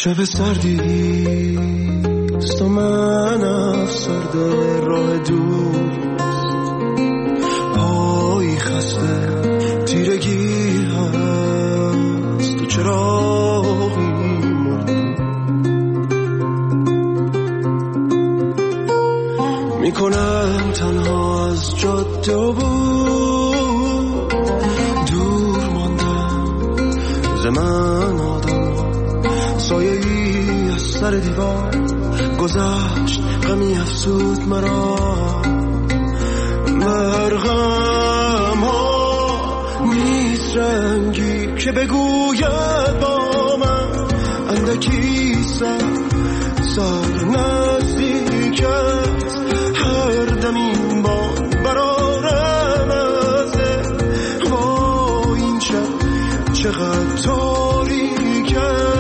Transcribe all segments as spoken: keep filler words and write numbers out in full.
شب سردیست و من افسرده راه دور پایی خسته تیرگی هست و چراغی مرده میکنم تنها از جاده و بود دور ماندم زمان آدم سایه ای از سر دیوار گذشت غمی افسود مرا مرغم ها نیست رنگی که بگوید با من اندکی سر سر نزدیک است هر دم این بان برارم ازه با این شب چقدر تاریک است.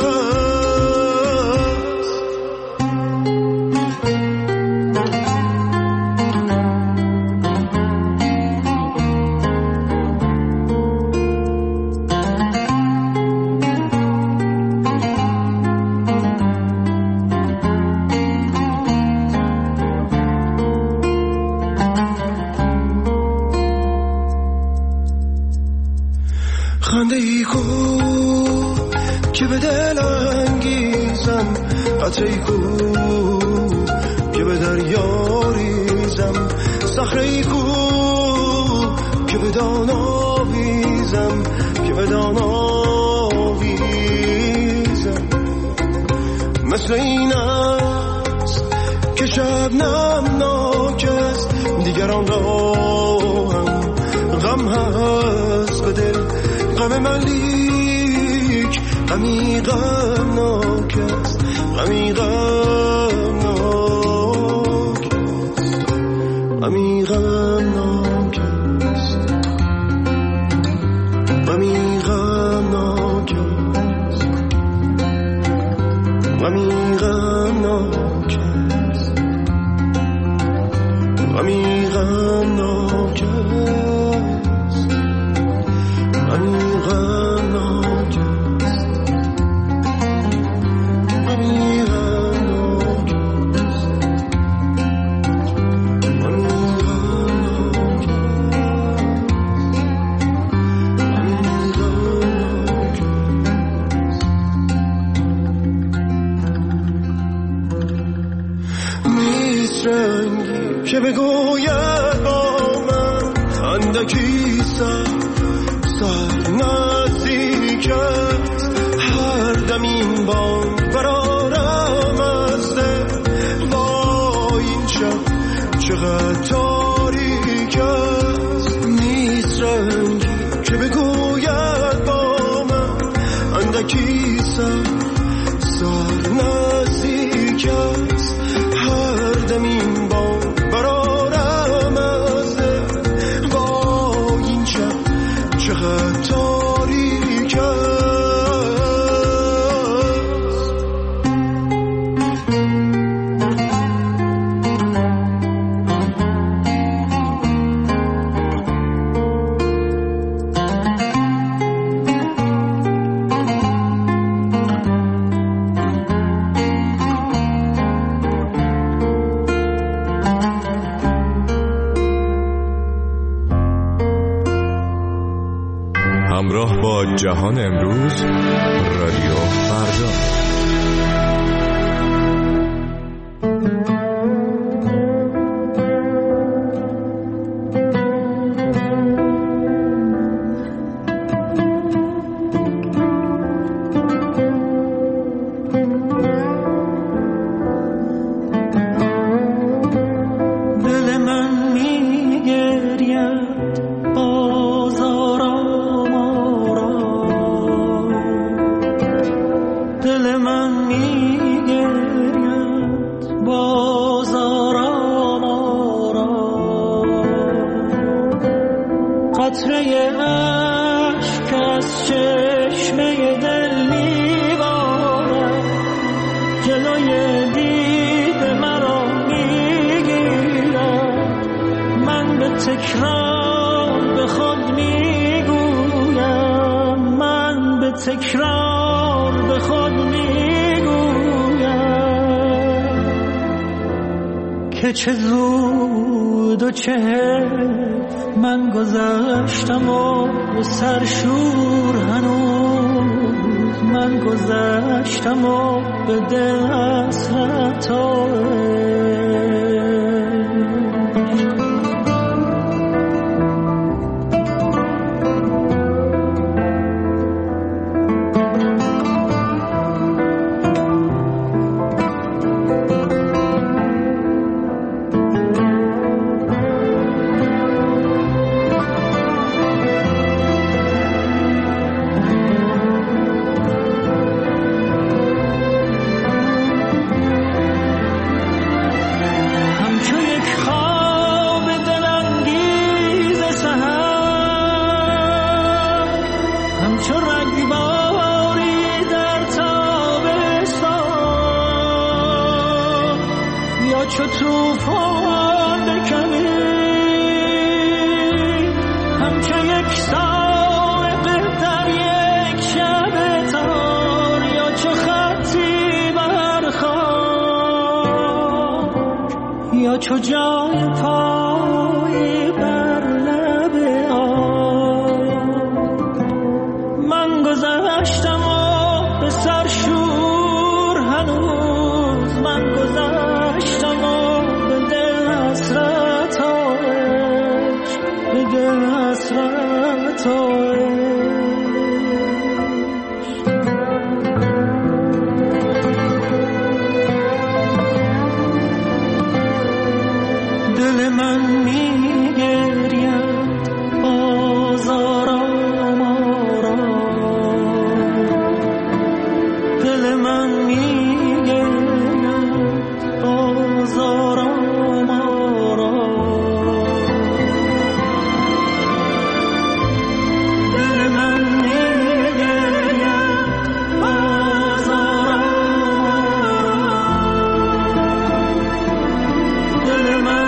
خنده ای کو که به دل انگیزم قطره ای کو که به دریا ریزم صخره ای کو که به دان آویزم که به دان آویزم مثل این است که شبنم ناک است دیگران را هم غم هست به دل غم من لیک غمی غمناک است غمی غمناک است غمی غمناک است غمی غمناک است غمی غمناک است غمی غمناک است غمی غمناک است غمی غمناک است غمی غمناک است نیست رنگی که بگوید با من اندکی سر سر نزدیک است هر دم این بانگ برارم از دل با این شب چقدر تاریک است نیست رنگی که بگوید با من اندکی سر سر نزدیک است هر دم این بانگ برارم از دل با این شب چقدر تاریک است. همراه با جهان امروز رادیو فردا. تکرار به خود می که چه زود و چه حیف من گذشتم و به سرشور هنوز من گذشتم و به دل حسرت و چو توفان بکنی همچو یک سائق در یک شب تار یا چو خطی بر خاک یا چو جای پایی بر لب آب من گذشتم و به سر شور هنوز من گذشتم دل من میگرید آزارم آرام دل من میگرید آزارم آرام دل من میگرید آزارم دل من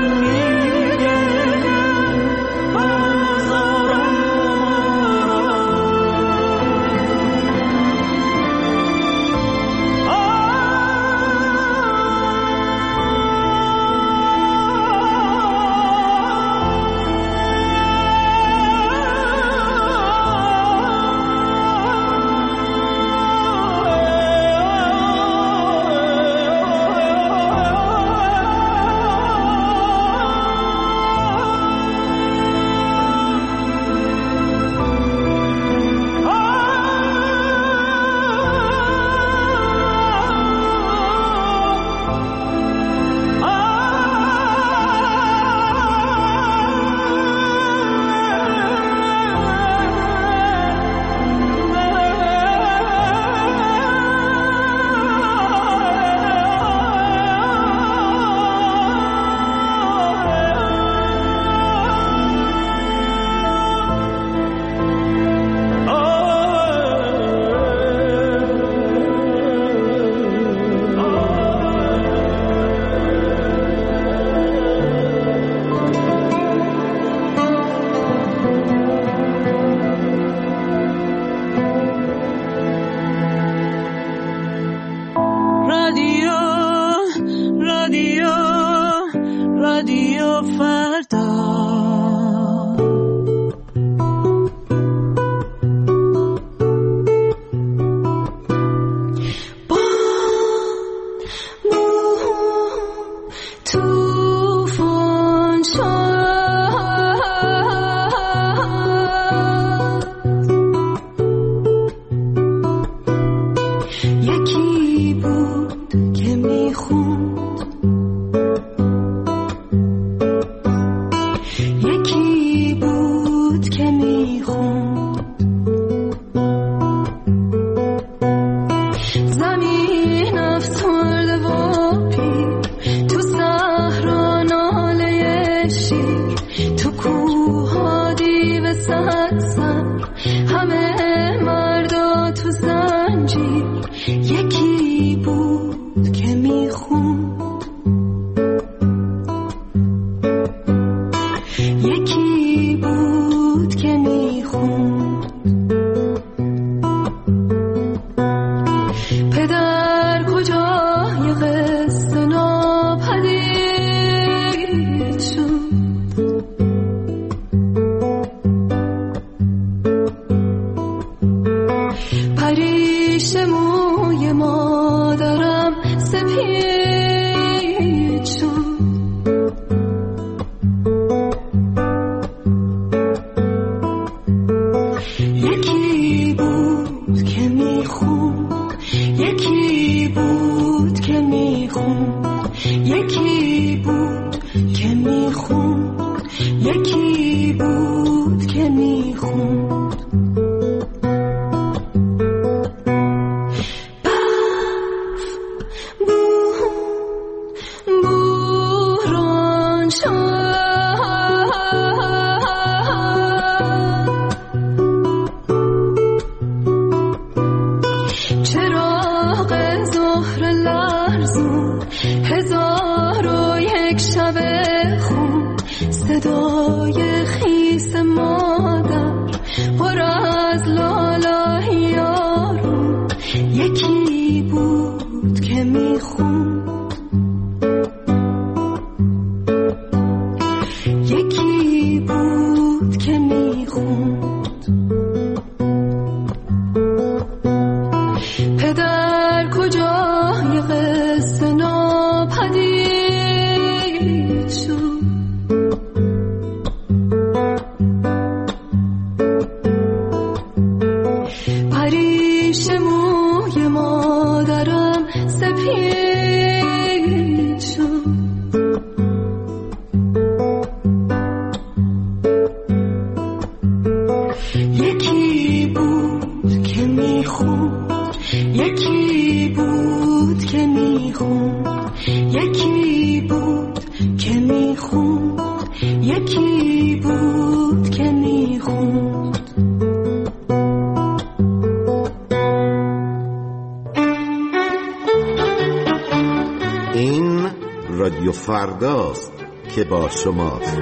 پدر کجای قصه ناپدید موی مادرم سپید شد. یکی بود که میخوند، یکی بود که میخوند، یکی بود که میخوند، یکی بود که میخوند. صدای خیس مادر پر از لالایی یارو، یکی بود که میخوند، یکی بود که میخوند. پدر کجای قصه ناپدید شد. پریش موی مادرم سپید شد. یکی بود که میخوند، یکی بود که میخوند، یکی بود که میخوند، یکی بود که میخوند. این رادیو فرداست که با شماست.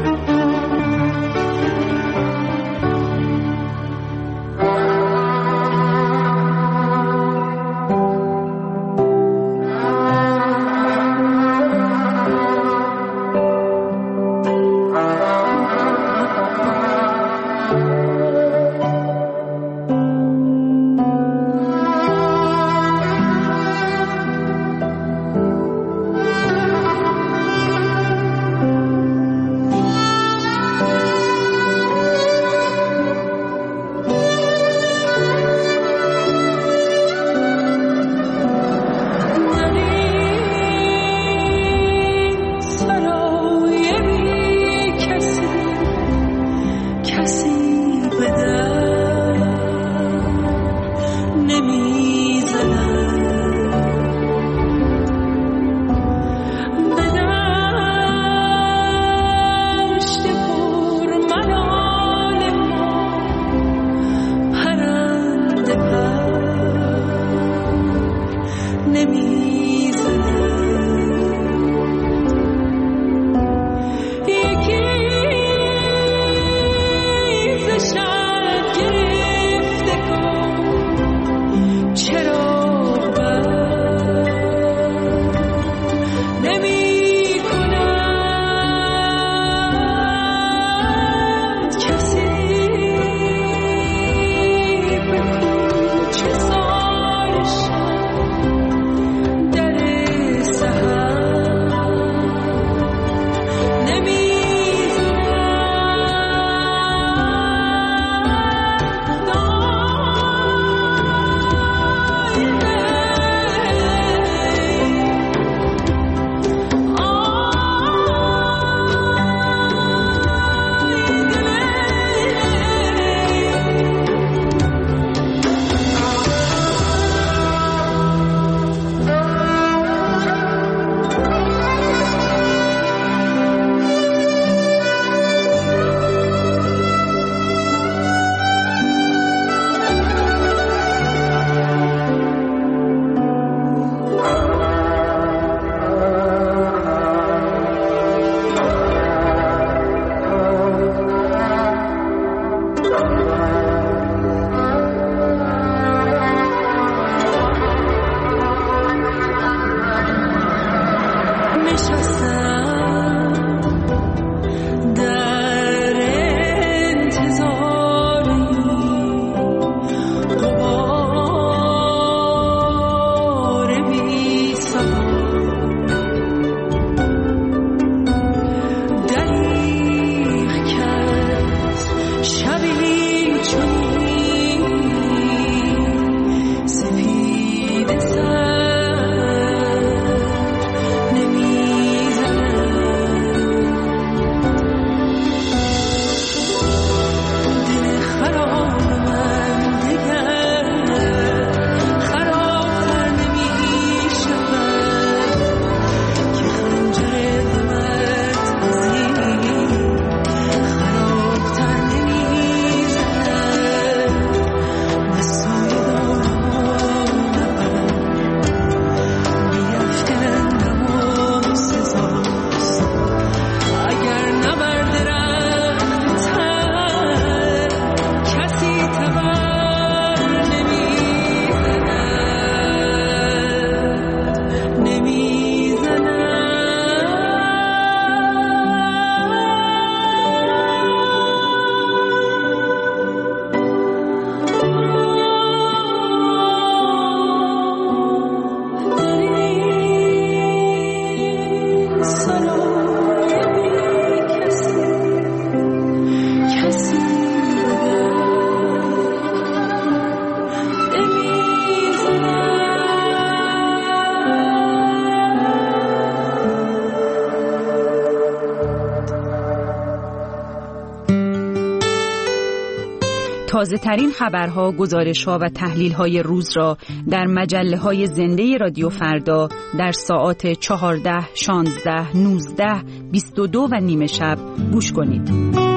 تازه ترین خبرها، گزارشها و تحلیل‌های روز را در مجله‌های زنده رادیو فردا در ساعات چهارده، شانزده، نوزده، بیست و دو و نیمه شب گوش کنید.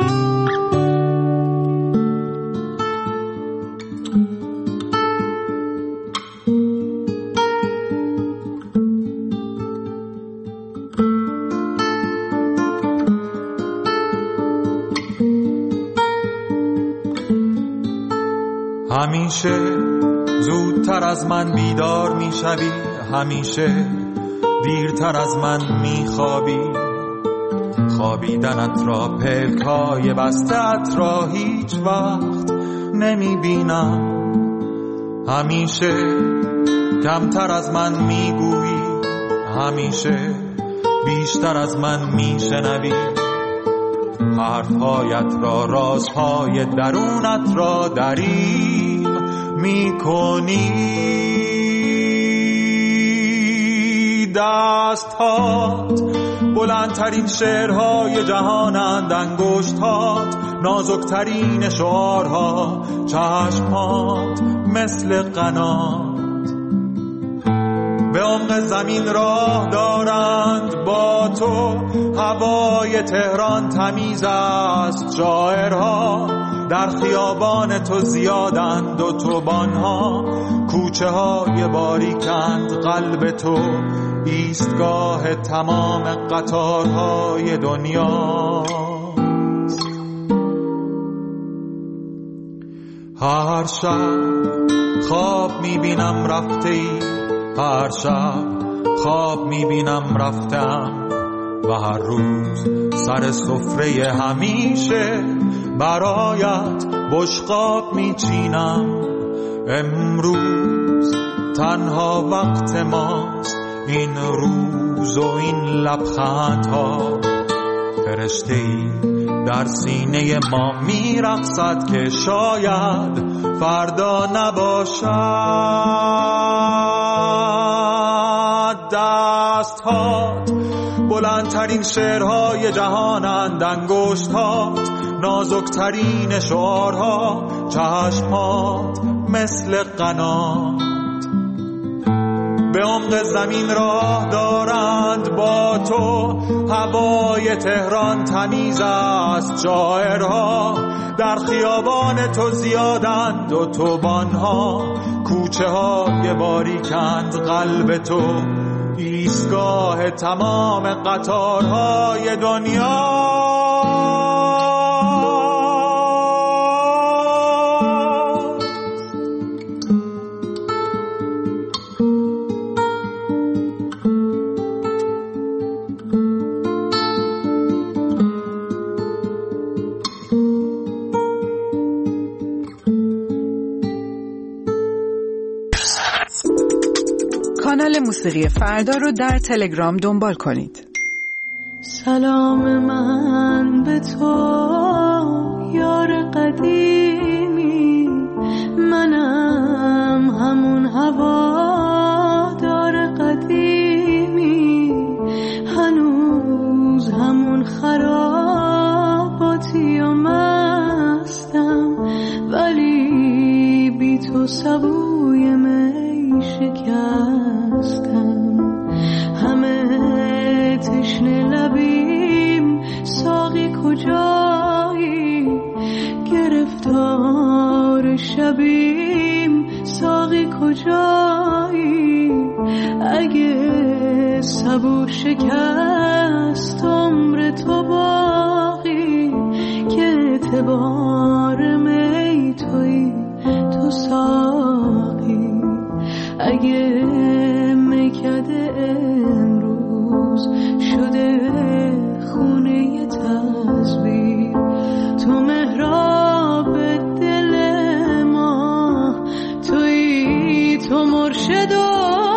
همیشه زودتر از من بیدار میشوی، همیشه دیرتر از من میخوابی. خوابیدنت را، پلکای بستت را هیچ وقت نمیبینم. همیشه کمتر از من میگویی، همیشه بیشتر از من میشنوی. حرفهایت را، رازهای درونت را دریم میکنی. دستهات بلندترین شعرهای جهانند، انگشتات نازکترین شعارها، چشمات مثل قنات به عمق زمین راه دارند. با تو هوای تهران تمیز است، شاعرها در خیابان تو زیادند و توبانها کوچه های باریکند. قلب تو ایستگاه تمام قطارهای دنیا. هر شب خواب میبینم رفته ای، هر شب خواب میبینم رفتم و هر روز سر سفره همیشه برایت بشقاب میچینم. امروز تنها وقت ماست، این روز و این لبخندها. فرشته‌ای در سینه ما میرقصد که شاید فردا نباشد. دستهات بلندترین شعرهای جهانند، انگشتات نازکترین شعارها، چشمات مثل قنات به عمق زمین راه دارند. با تو هوای تهران تمیز است، شاعرها در خیابان تو زیادند و توبانها کوچه های باریکند. قلب تو ایستگاه تمام قطارهای دنیا. کانال موسیقی فردا رو در تلگرام دنبال کنید. سلام من به تو یار قدیمی، منم همون هوادار قدیمی، هنوز همون خراباتی و مستم، ولی بی تو سبوی می شکستم. همه تشنه لبیم ساقی کجایی، گرفتار شبیم ساقی کجایی. اگه سبو شکست عمر تو باقی، که اعتبار می توی تو ساقی. اگه میکده امروز شده خونه تسبیح، تو محراب دل ما توی، تو مرشد و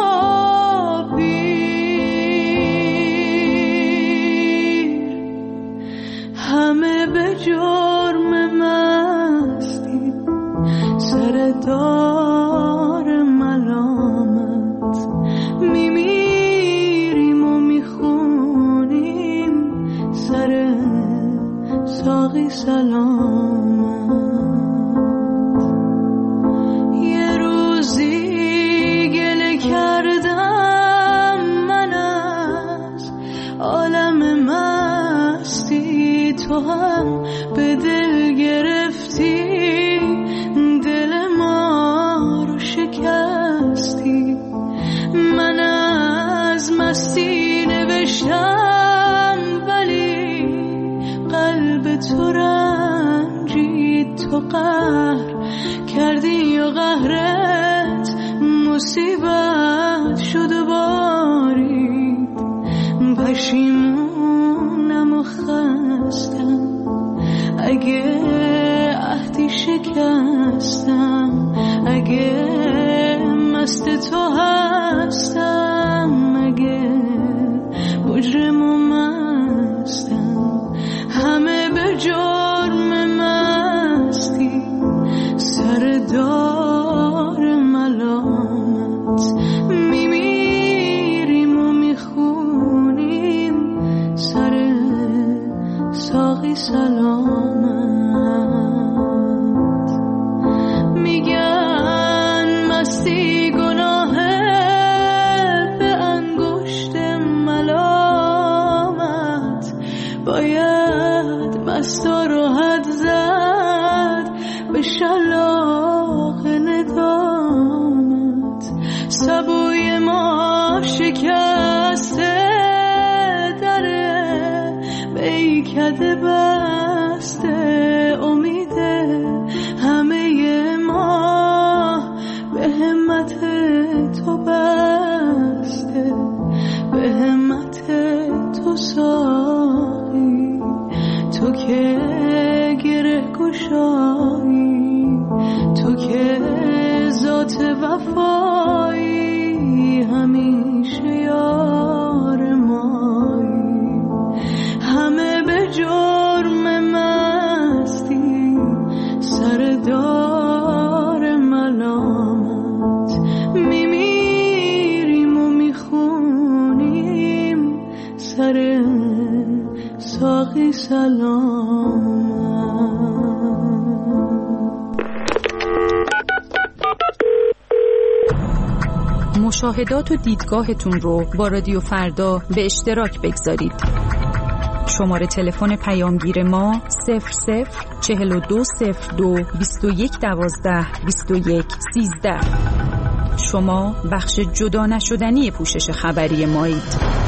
پیر. همه به جرم مستی سر دار ملامت، میمیریم و میخونیم سر ساقی سلامت. هم به دل گرفتی، دل ما رو شکستی. من از مستی نوشتم ولی قلب تو رنجید، تو قهر کردی و قهرت مصیبت شد و بارید. پشیمونم و خستم اگه عهدی شکستم، اگه مست تو هستم، اگه مجرم و مستم. همه به جرم مستی سر دار ملامت، میمیریم و میخونیم سر ساقی سلامت. میگن مستی گناهه به انگشت ملامت، باید مستا رو حد زد به شلاق ندامت. سبوی ما شکسته دره بیکده بسته، امیده همه ما به همت تو بسته، به همت تو ساقی، تو که گره گشایی، تو که ذات وفایی، همیشه یار مایی. همه به جرم مستی سر دار ملامت، میمیریم و میخونیم سر ساقی سلامت. مشاهدات و دیدگاهتون رو با رادیو فردا به اشتراک بگذارید. شماره تلفن پیامگیر ما صفر صفر چهل و دو صفر دو بیست و یک دوازده بیست و یک سیزده. شما بخش جدا نشدنی پوشش خبری مایید.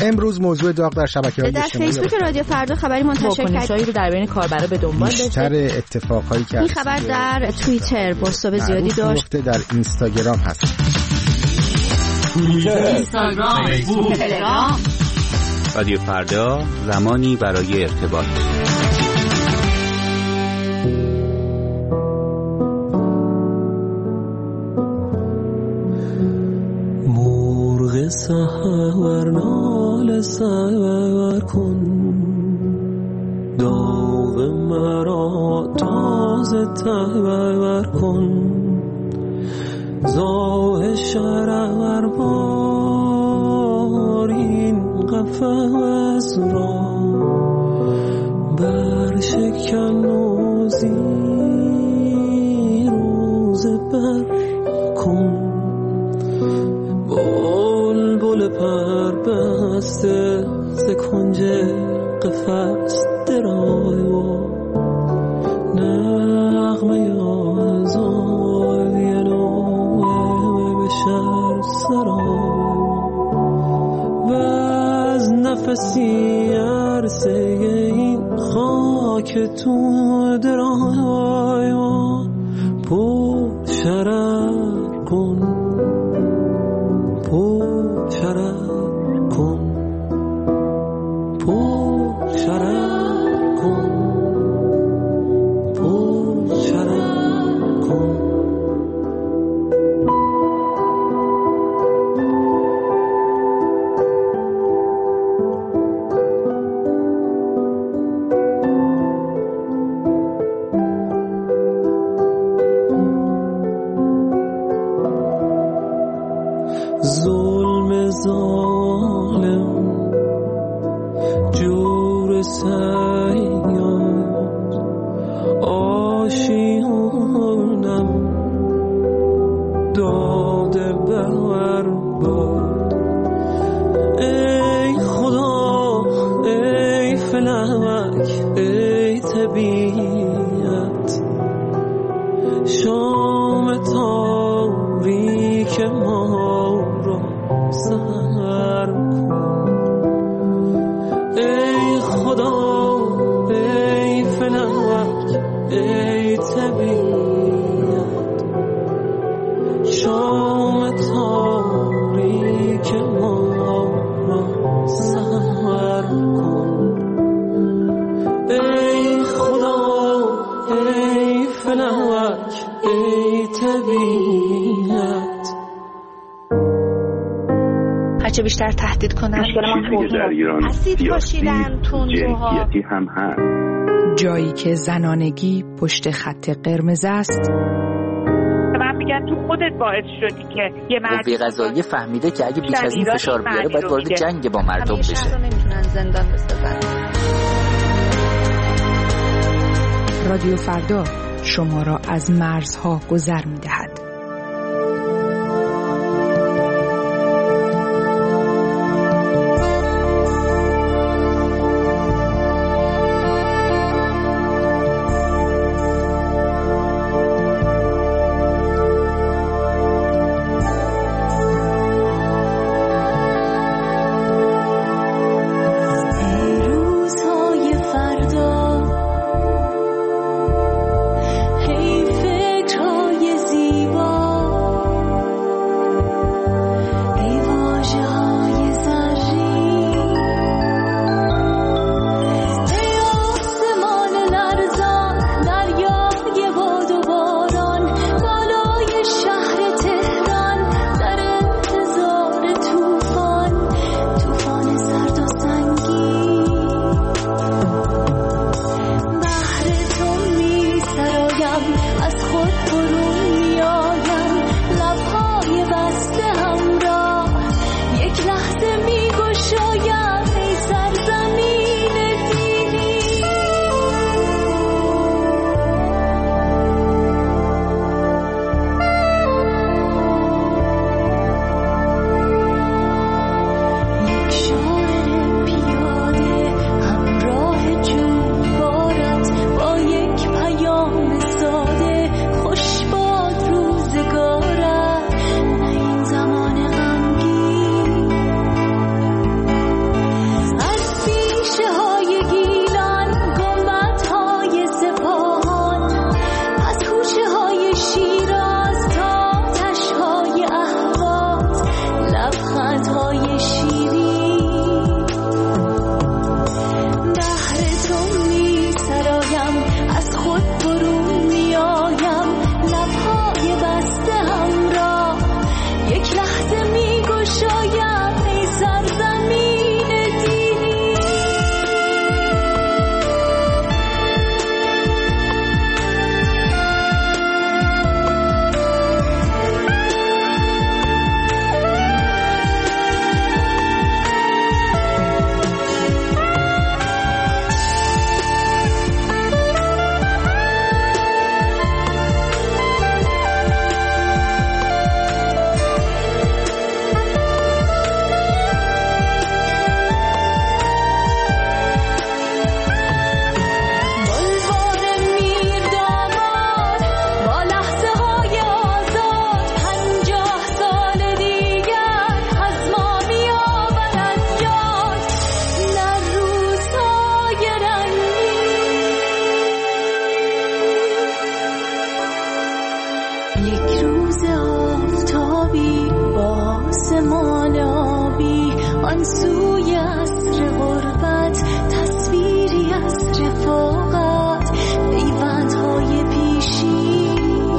امروز موضوع داغ در شبکه‌های اجتماعی در فیسبوک رادیو فردا خبری منتشر کرد واکنشایی رو در بین کاربرا به دنبال داشته. بیشتر اتفاقایی که این خبر در توییتر بازتاب زیادی داشت. در اینستاگرام هست. اینستاگرام، فیسبوک، تلگرام. رادیو فردا، زمانی برای ارتباط. مرغ سحر نال سحر کن، داغ مرا تازه تبر کن، زاه شرر بار این قفس را بر شکن و زیروز بر کن، بلبل پر بسته ز کنج قفس درای و نغمه آزادی نوه بشر سرای و از نفسی عرصه این خاک تو درای و پر شرر کن، پر شرر کن، پر شرر کن، پر شرر کن. ظلم ظالم جور سیاد آشیانم داده بر باد. ای خدا ای فلک ای طبیعت، شام تاریک ما را سحر کن. ای خدا ای فلک ای طبیعت، شام تاریک ما را سحر کن. ای خدا ای فلک ای طبیعت. هرچه بیشتر تهدید کنن چیزی در ایران سیاسی جنسیتی هم هست. جایی که زنانگی پشت خط قرمز است. من میگن تو خودت باعث شدی که یه مرد قوه قضاییه فهمیده که اگه بیش از این فشار بیاره باید وارد جنگ با مردم بشه. همیشه رو نمیتونن زندان بسازن. رادیو فردا شما را از مرزها گذر می‌دهد. زیبا آن سوی عصر غربت تصویری از رفاقت پیوندهای پیشی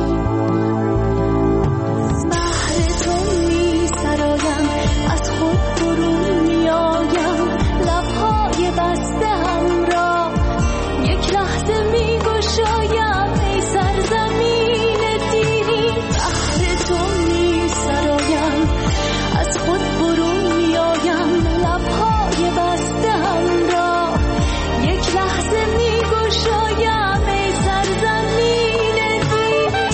بهر تو می سرایم از خود برون می آیم لبهای بسته هم را یک لحظه می گشایم ای سرزمین دیری بهر تو می سرایم از خود برون می آیم لبهای بسته هم را یک لحظه می گشایم ای سرزمین دیری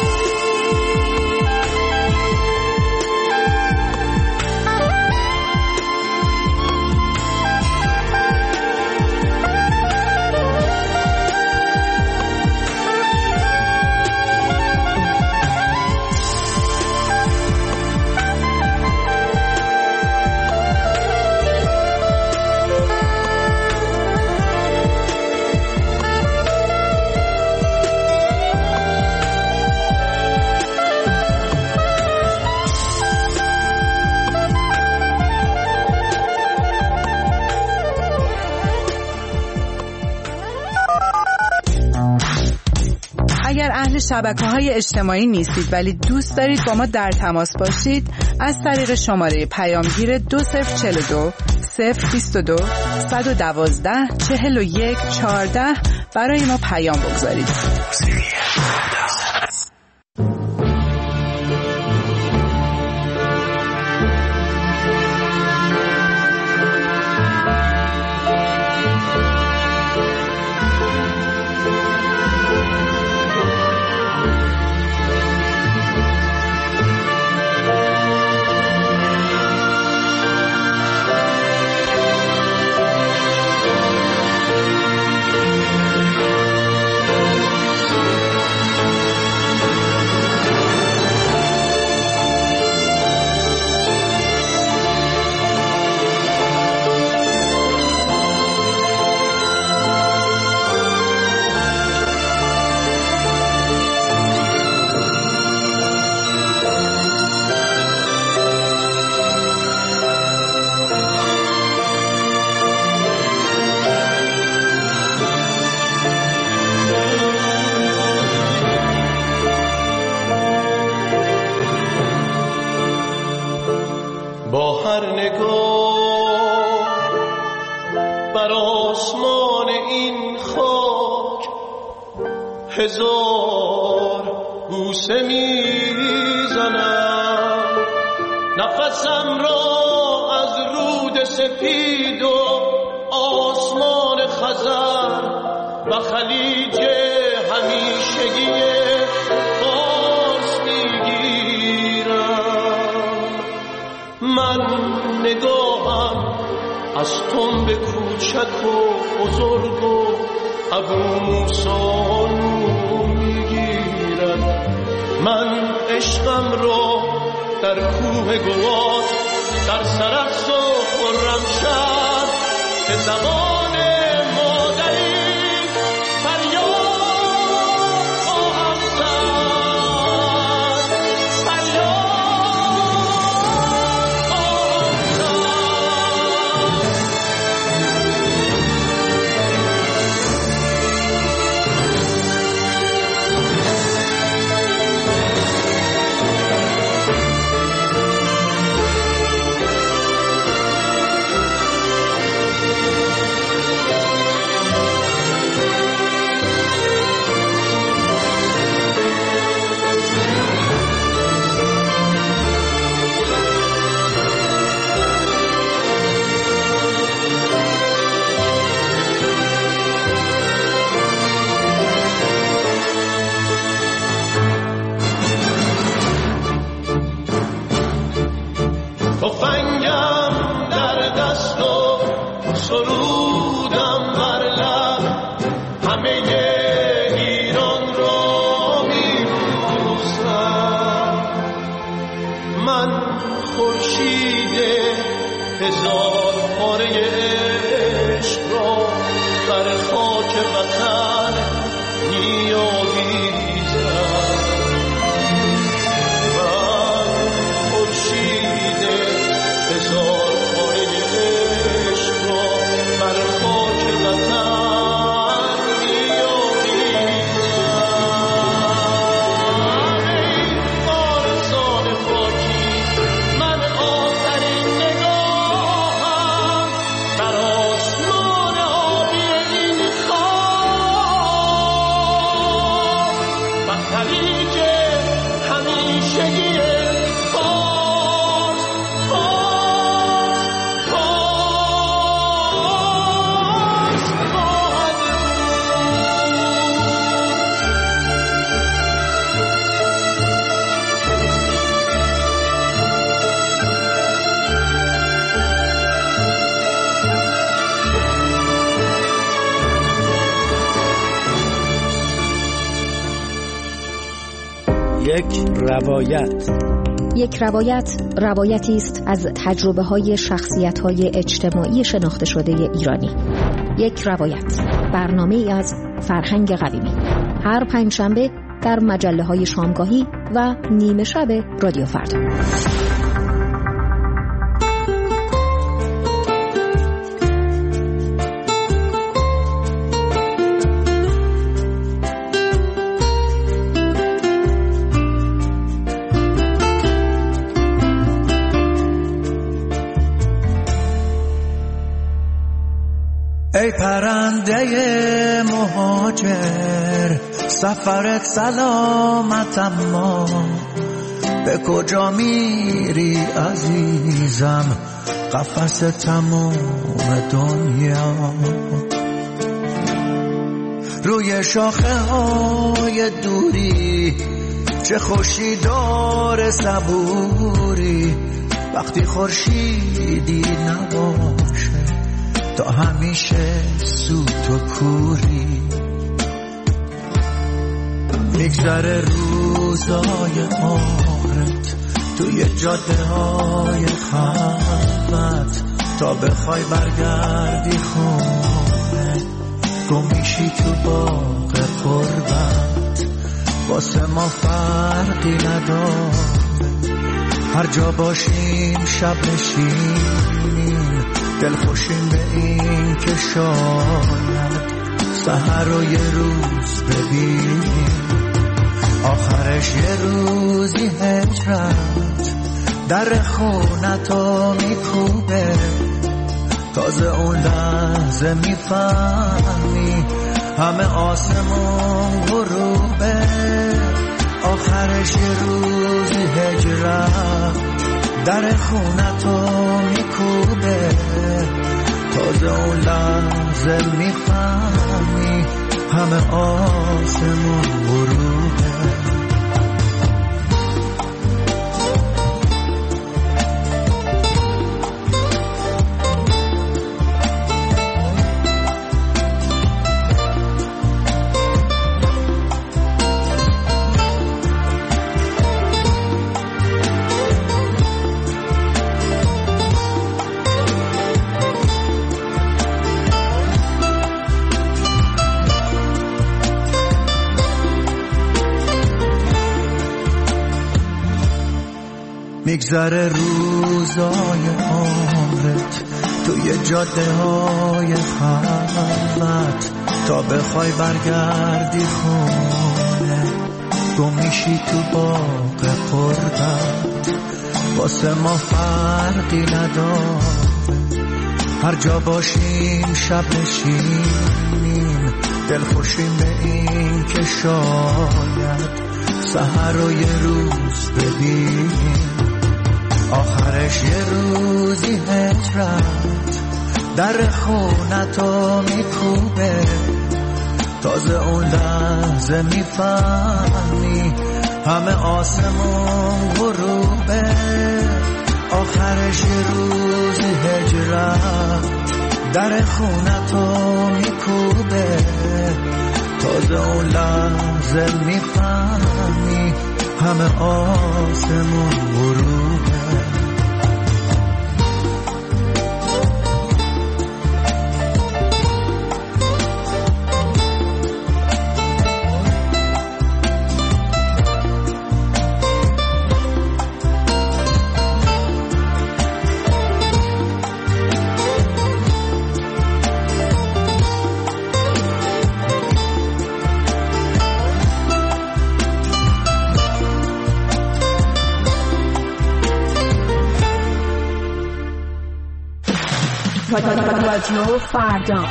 اگر اهل شبکه‌های اجتماعی نیستید ولی دوست دارید با ما در تماس باشید از طریق شماره پیامگیر دو صفر چهل و دو صفر بیست و دو صد و دوازده چهل و یک چهارده برای ما پیام بگذارید. با هر نگاه بر آسمان این خاک هزار بوسه میزنم نفسم را از رود سپید و آسمان خزر و خلیج همیشگی فارس میگیرم من نگاهم از تنب کوچک و بزرگ و ابو موسی میگیرد من عشقم را در کوه گوات در سرخس و خرمشهر که زبان مادری فریاد خواهم زد فریاد خواهم تفنگم در دست و سرودم بر لب همه ایران را می‌بوسم من خورشید هزار پاره عشق را بر خاک وطن می‌آویزم من خورشید هزار پاره یک روایت. یک روایت روایتی است از تجربه های شخصیت های اجتماعی شناخته شده ایرانی. یک روایت، برنامه ای از فرهنگ قویمی، هر پنجشنبه در مجله های شامگاهی و نیمه شب رادیو فردا. ای پرنده مهاجر، سفرت سلامت، اما به کجا میری عزیزم؟ قفس تموم دنیا. روی شاخه های دوری چه خوشی داره صبوری، وقتی خورشیدی نباشه تا همیشه سوت و کوری. میگذره روزای عمرت توی جاده های خلوت، تا بخوای برگردی خونه گم میشی تو باغ قربت. واسه ما فرقی نداره، هر جا باشیم شب نشینیم، دل خوشیم به این که شاید سحر رو یه روز ببینیم. آخرش یه روزی هجرت در خونتو میکوبه، تازه اون لحظه میفهمی همه آسمون غروبه. آخرش یه روزی هجرت در خونتو میکوبه، تازه اون لحظه میفهمی همه آسمون غروبه. میگذره روزای عمرت توی جاده های خلوت، تا بخوای برگردی خونه گم میشی تو باغ قربت. واسه ما فرقی نداره، هر جا باشیم شب نشینیم، دل خوشیم به این که شاید سحر رو یه روز ببینیم. آخرش یه روزی هجرت در خونتو میکوبه، تازه اون لحظه میفهمی همه آسمون غروبه. آخرش یه روزی هجرت در خونتو میکوبه، تازه اون لحظه میفهمی همه آسمون غروبه. رادیو فردا.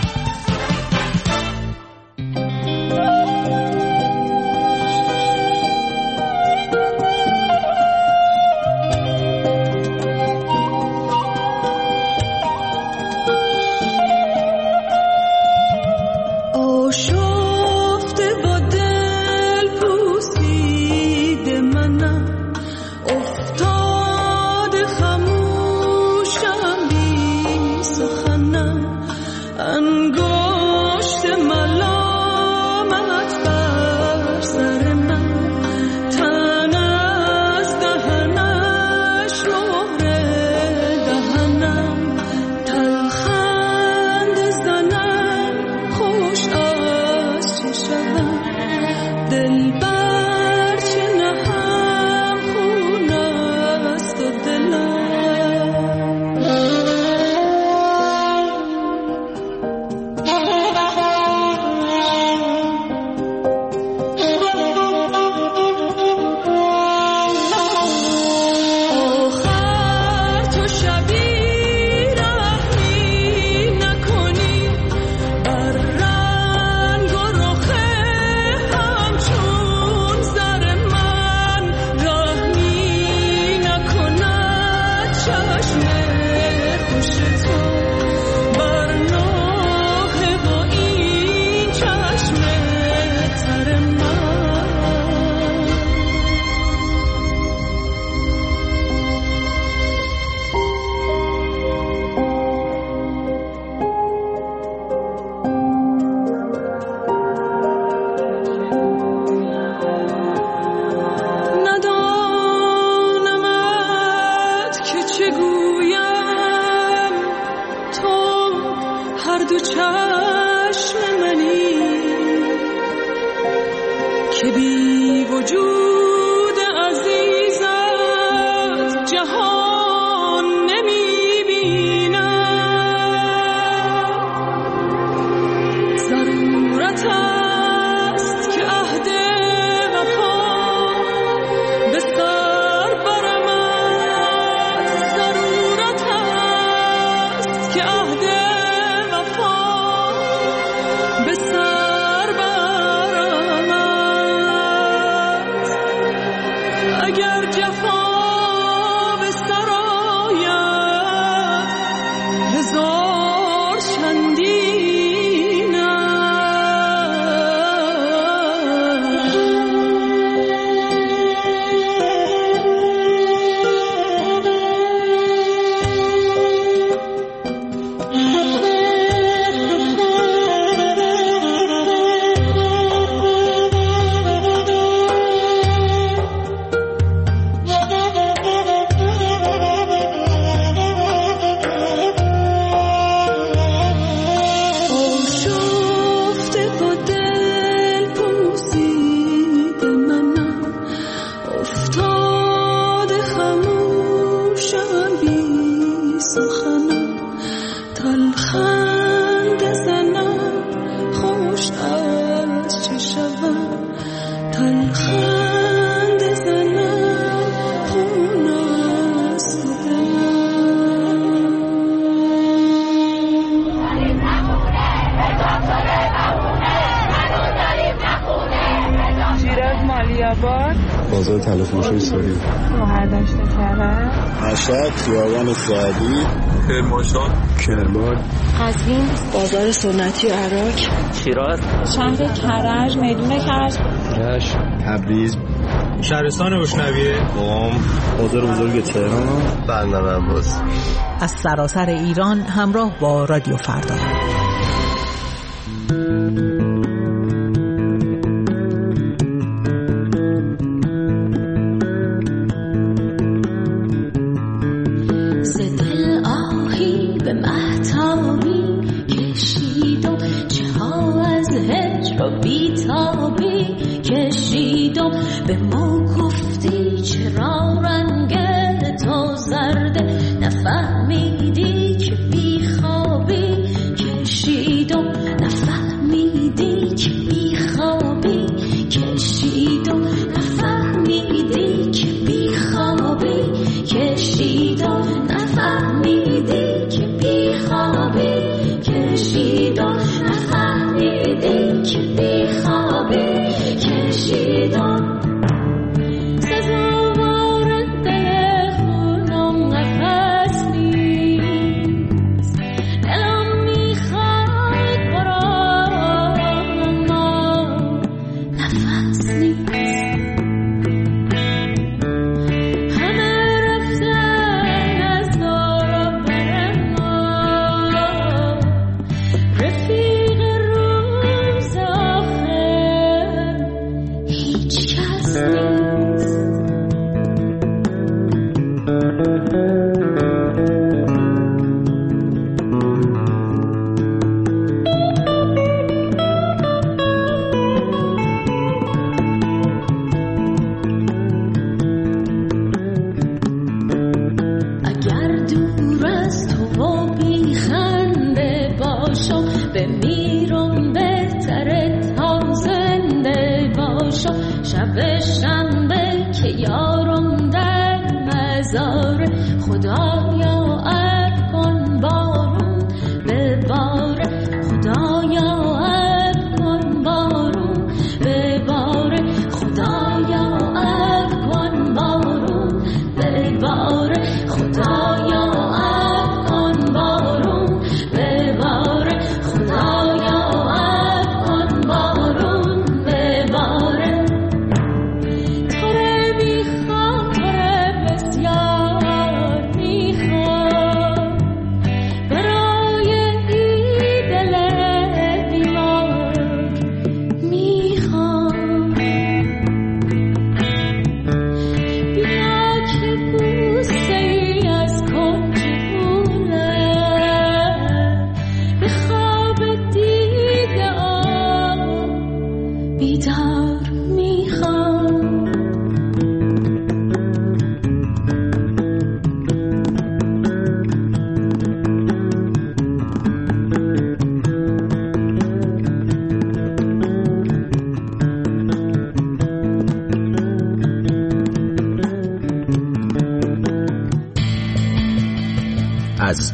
I'm good. دو چشم منی که بی وجود عزیزت جهان نمی بینم. ضرورت است که عهد وفا به سر برمد. ضرورت است که عهد وفا به سر برمد. اگر جفا به سر آید هزار چندین آشفته با دل پوسیده منم، افتاده خموشم بی سخنم. تلخند زنم خوش از چه شوم، تلخند زنم خون از شیراز مالیاباد، بازار تلفروشی ساری، گوهر دشت کرج، مشهد خیابان سعدی، کرمانشاه، کرمان، قزوین، بازار سنتی عراق، شیراز، شهر کرج، میدون کرج، رشت، تبریز، شهرستان روشنویه، قم، بازار بزرگ تهران، برنامه عباس. از سراسر ایران همراه با رادیو فردا. ز دل آهی به مهتابی کشیدم، چه ها از هجر و بیتابی کشیدم. به ما گفتی چرا رنگ تو زرده، نفهمیدی که بیخوابی کشیدم. نفهمیدی که بیخوابی کشیدم. نفهمیدی که بیخوابی کشیدم. نفهمیدی که بیخوابی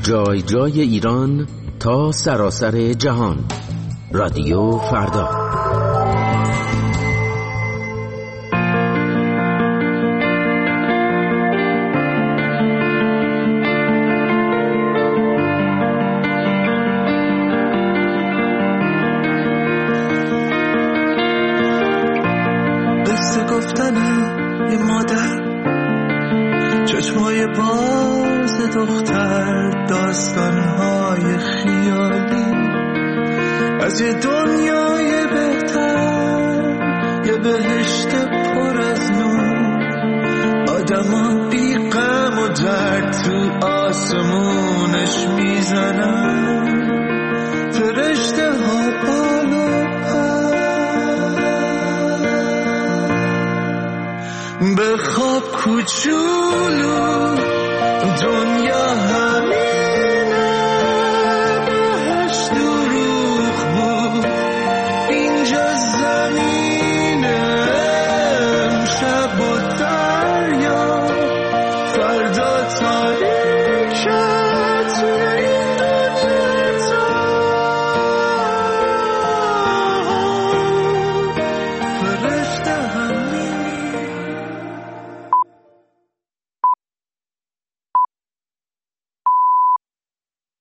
جای جای ایران تا سراسر جهان. رادیو فردا. قصه گفتن یه مادر، چشمای باز دختر، داستانهای خیالی از یه دنیای بهتر، یه بهشت پر از نور، آدما بی غم و درد تو آسمونش میزنن، فرشته ها بالا پر، به خواب کوچولو